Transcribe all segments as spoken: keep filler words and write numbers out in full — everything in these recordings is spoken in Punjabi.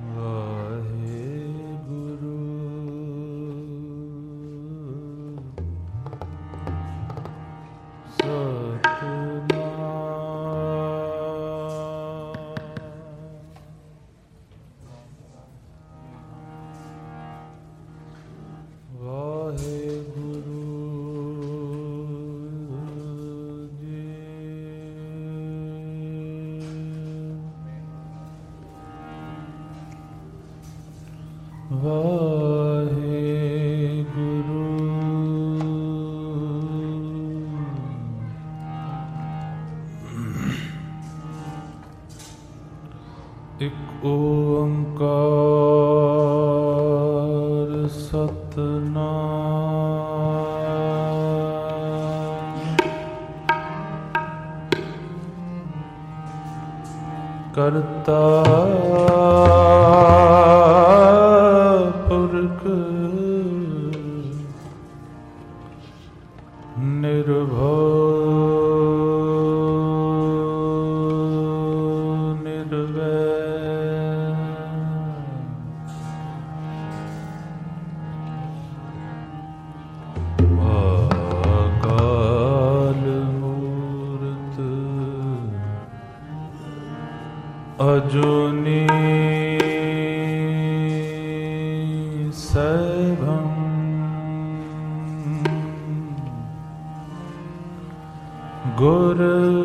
ਇਕ ਓੰਕਾਰ ਸਤਿਨਾਮ ਕਰਤਾ ਪੁਰਖ ਨਿਰਭਉ ਅਜੂਨੀ ਸੈਭੰ ਗੁਰ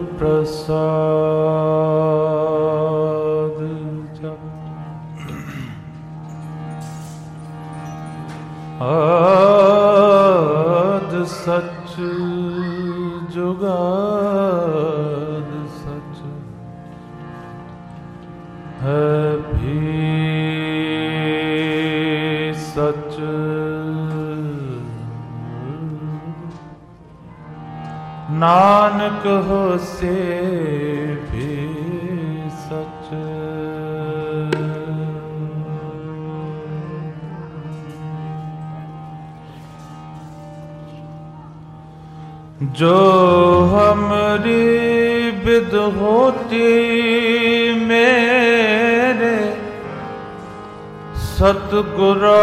ਪ੍ਰਸਾਦ ਆਦ ਸਚ ਜੁਗਾਦ ਸਚ ਹੈ ਵੀ ਸਚ ਨਾਨਕ ਹੋਸੀ ਵੀ ਸਚ ਜੋ ਹਮਰੀ ਬਿਦ ਹੋਤੀ ਮੇਰੇ ਸਤਿਗੁਰਾ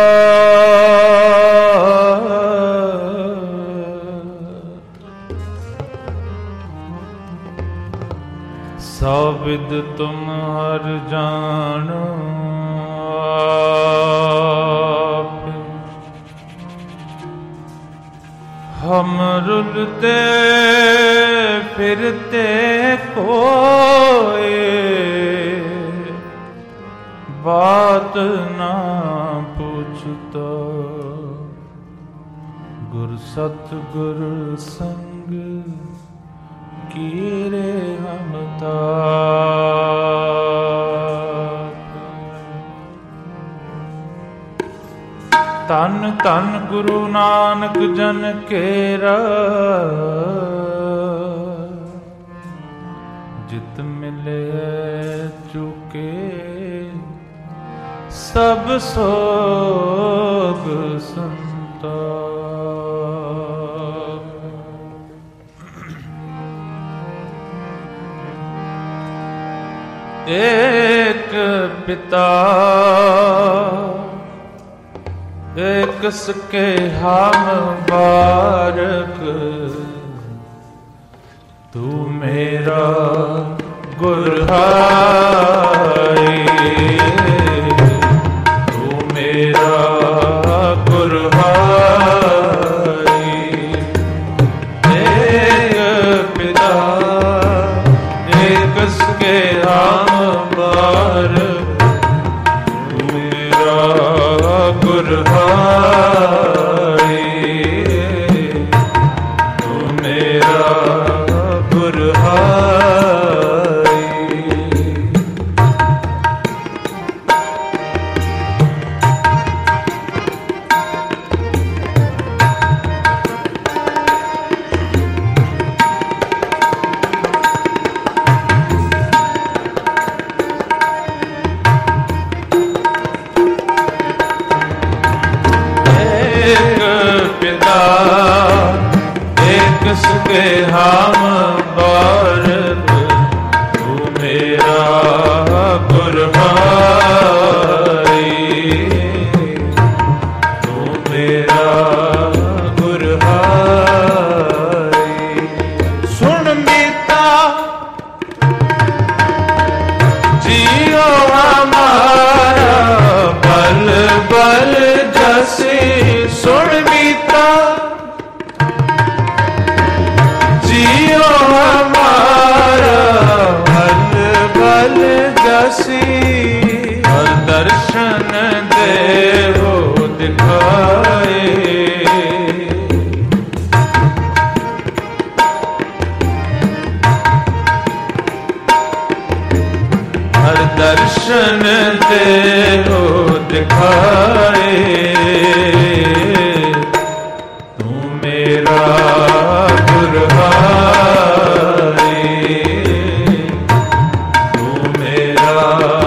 ਸਾਬਿਦ ਤੁਮ ਹਰ ਜਾਣੋ ਆਪੇ ਹਮ ਰੁਲਤੇ ਫਿਰਤੇ ਕੋਏ ਬਾਤ ਨਾ ਪੁੱਛਤਾ ਗੁਰ ਸਤਿਗੁਰ ਸੰਗ ਕੀਰੇ ਹਮ ਤਾਪ ਧੰਨ ਧੰਨ ਗੁਰੂ ਨਾਨਕ ਜਨ ਕੇਰਾ ਜਿਤ ਮਿਲੇ ਚੁਕੇ ਸਭ ਸੋਗ ਸੰਤਾਪ ਏਕ ਪਿਤਾ ਏਕ ਸਕੇ ਹਮ ਬਾਰਕ ਤੂੰ ਮੇਰਾ ਗੁਰ ਹਾਈ ਤੂੰ ਮੇਰਾ ਗੁਰ ਹਾਈ ਏਕ ਪਿਤਾ ਏਕ ਸਕੇ ਹਮ ਬਾਰਕ ਤੂੰ ਮੇਰਾ ਗੁਰ ਹਾਈ ਤੂੰ ਮੇਰਾ ਗੁਰ ਹਾਈ ਸਕੇ ਹਮ ਬਾਰਕ ਤੂੰ ਮੇਰਾ ਗੁਰ ਹਾਈ जसी हर दर्शन देहो दिखाए। हर दर्शन देहो दिखाए। तू मेरा गुरहारे, तू मेरा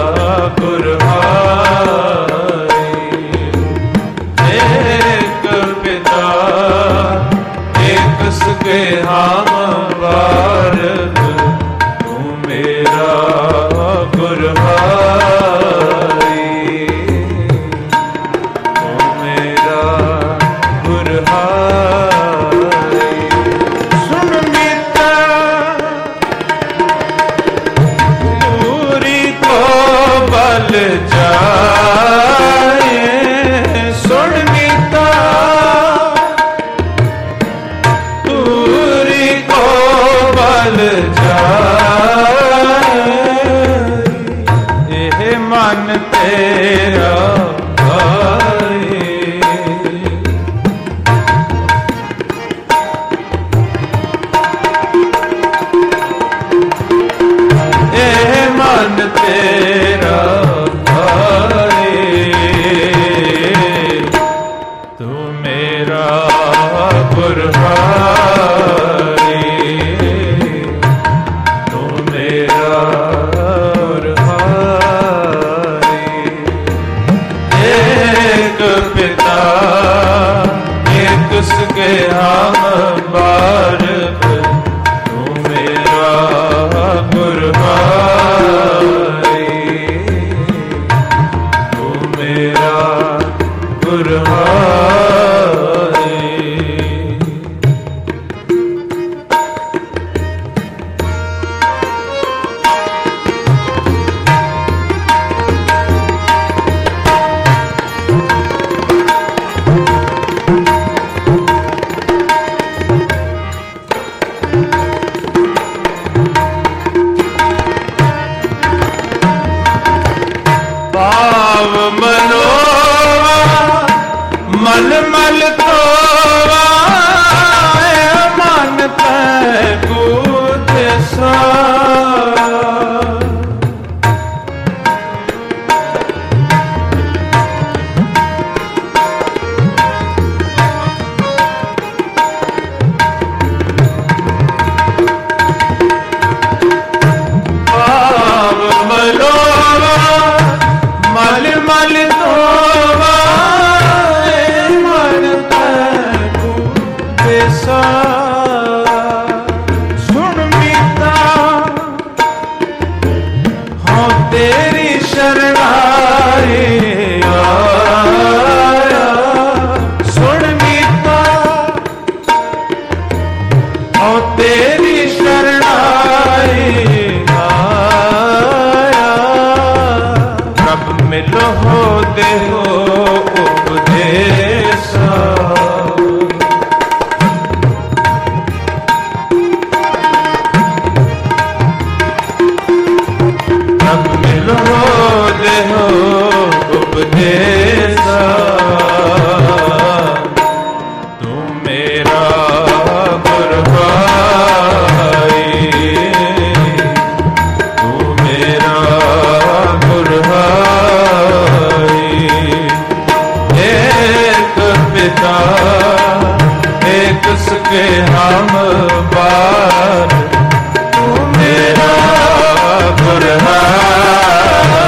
गुरहारे। एक पिता एक सगे हम बारग, तू मेरा गुरहारे, तू मेरा गुरहारे। सुन मीता दूरी को बल जाए, सुन मीता दूरी को बल जाए। यह मन तेरा भाए, यह मन तेरा भाए। तू मेरा गुरहारे, तू मेरा गुरहारे। एक पिता एक सगे हम बारग, तू मेरा गुरहारे, तू मेरा गुरहारे। भाव मनोवा मन मल तोवा, मन तै कूद सा। भाव मनोवा मल मल तोवा, मन तैको बेसा। सुन मीता हाँ तेरी शरणाई आया। सुन मीता हाँ तेरी शरणाई आया। रब मिलो हो देहो उपदेशा, रब मिलो हो देहो उपदेशा। तू मेरा गुरहारे, तू मेरा गुरहारे। एक पिता एक सगे हम बार, तू मेरा गुरहारे,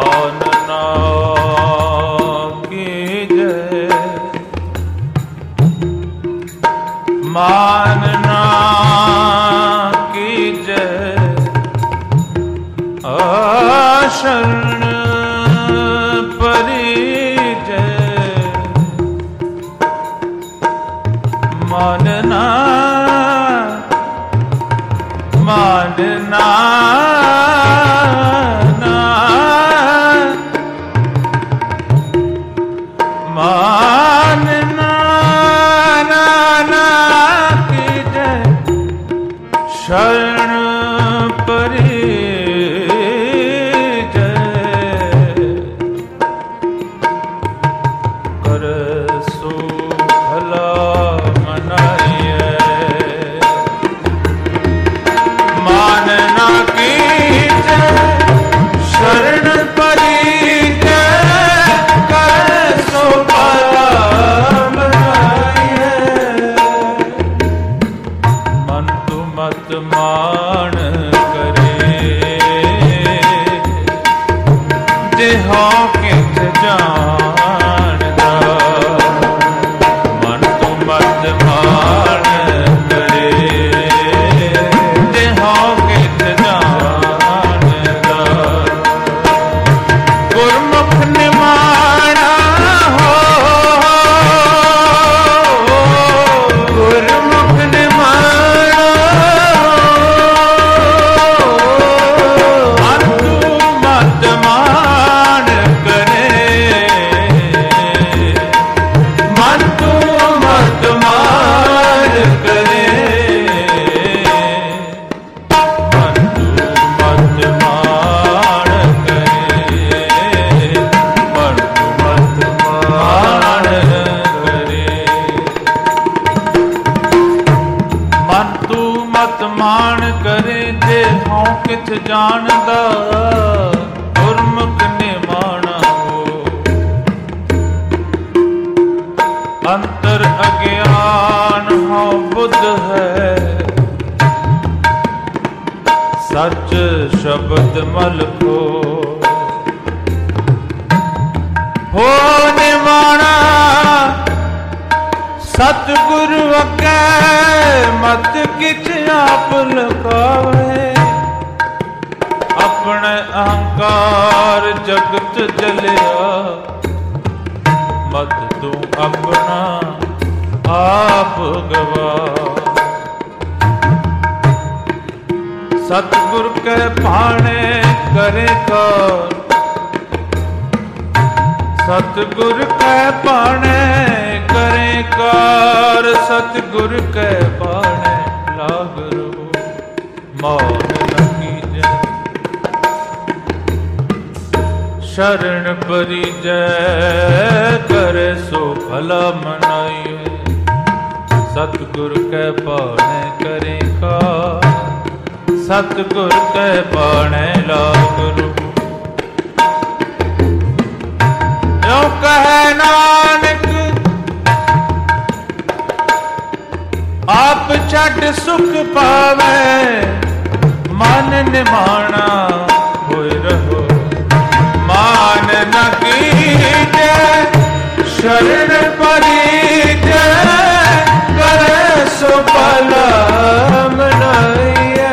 मानना कीजय मानना कीजय शरण परिजय मानना मानना मानना ना ना कीजय शरण परिजय कर सो भला मनाइए मानना कीजय शरण मान करे देहो कित जानदा मन तू मत मान करे देहो कित जानदा गुरमुख निमाणा हो गुरमुख निमाणा ਮਾਣ ਕਰੇ ਜੇ ਹਉ ਕਿਛ ਜਾਣਦਾ ਗੁਰਮੁਖ ਨਿਮਾਣਾ ਹੋ ਅੰਤਰ ਅਗਿਆਨ ਹਉ ਬੁੱਧ ਹੈ ਸੱਚ ਸ਼ਬਦ ਮਲ ਕੋ ਹੋ ਨਿਮਾਣਾ ਸਤਿਗੁਰ ਵਕੈ ਮਤ ਕਿਛ ਆਪ ਲਗਾਵੇ ਆਪਣੇ ਅਹੰਕਾਰ ਜਗਤ ਜਲਿਆ ਮਤ ਤੂੰ ਆਪਣਾ ਆਪ ਗਵਾ ਸਤਿਗੁਰ ਕੈ ਭਾਣੇ ਕਰੇ ਕਰ ਸਤਿਗੁਰ ਕੈ ਭਾਣੇ ਕਰੇ ਕਾਰ ਸਤਿਗੁਰ ਕੈ ਭਾਣੇ ਲਾਗ ਰਹੋ ਮੌਨ ਨ ਕੀਜੈ ਸ਼ਰਨ ਪਰਿਜੈ ਕਰੇ ਸੋ ਭਲਾ ਮਨਾਈਏ ਸਤਿਗੁਰ ਕੈ ਭਾਣੇ ਕਰੇ ਕਾਰ ਸਤਿਗੁਰ ਕੈ ਭਾਣੇ ਲਾਗ ਰਹੋ ਜੋ ਕਹੈ ਨਾਨਕ ਆਪ ਛੱਡ ਸੁਖ ਪਾਵੇ ਮਨ ਨਿਮਾਣਾ ਹੋਇ ਰਹੋ ਮਾਨ ਨ ਕੀਜੈ ਸ਼ਰਨ ਪਰਿਜੈ ਕਰੇ ਸੋ ਭਲਾ ਮਨਾਈਐ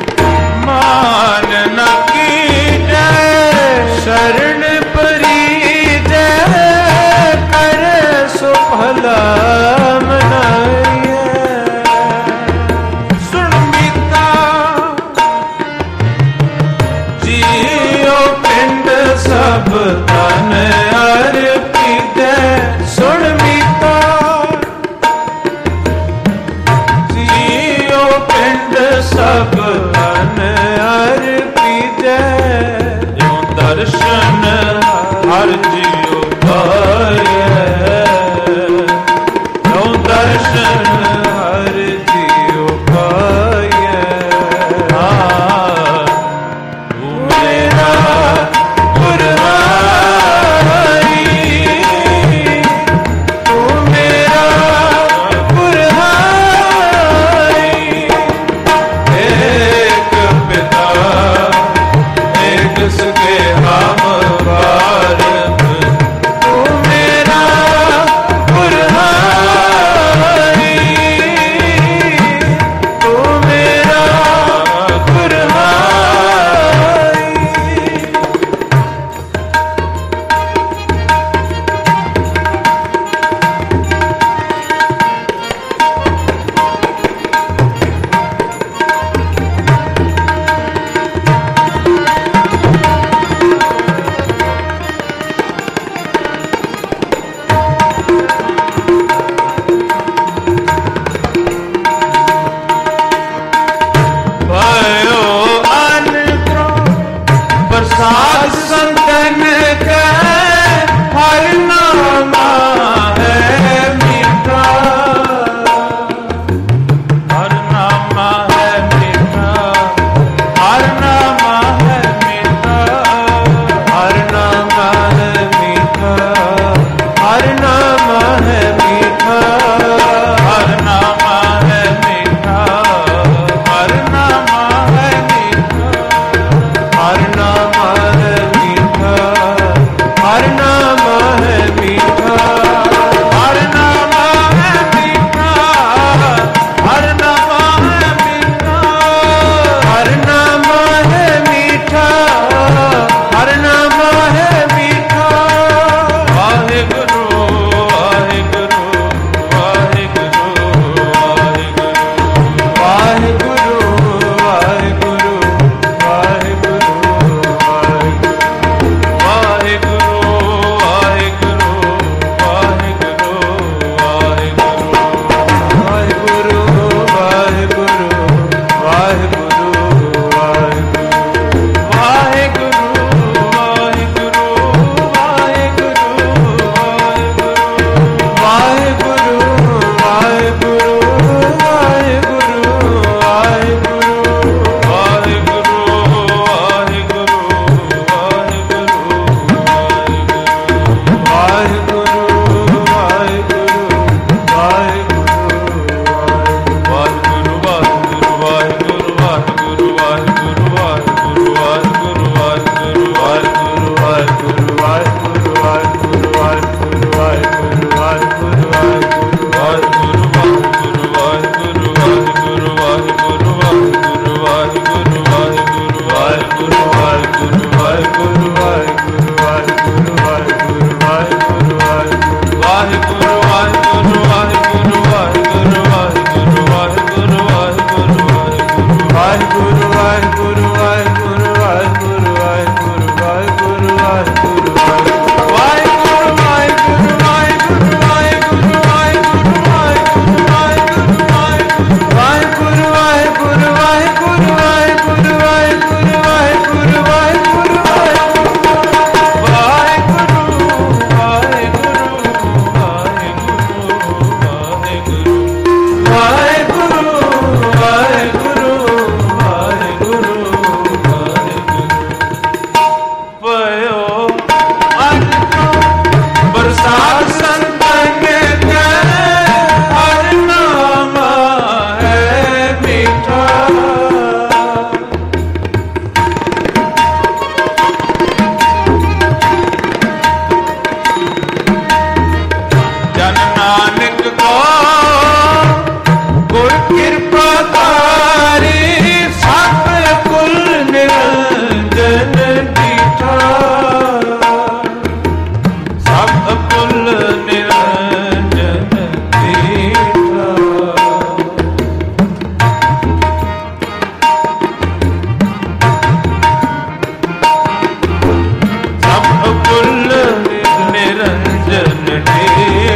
शरण परी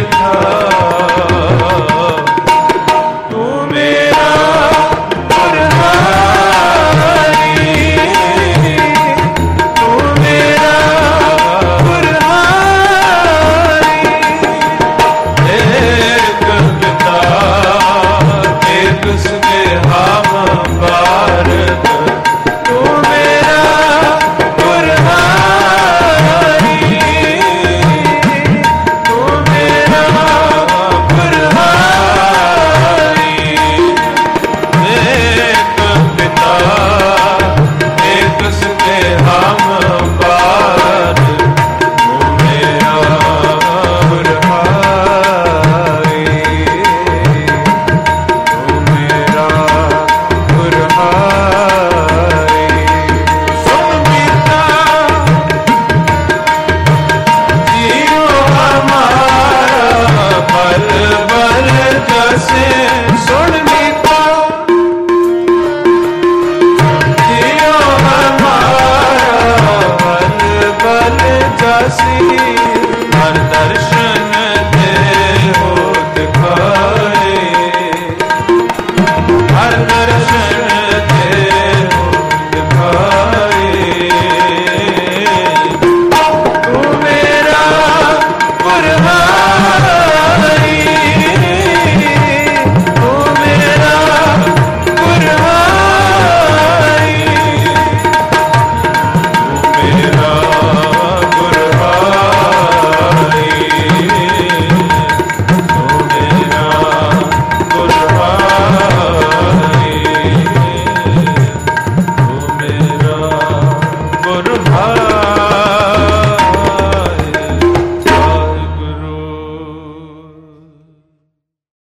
ਬੈਠਾ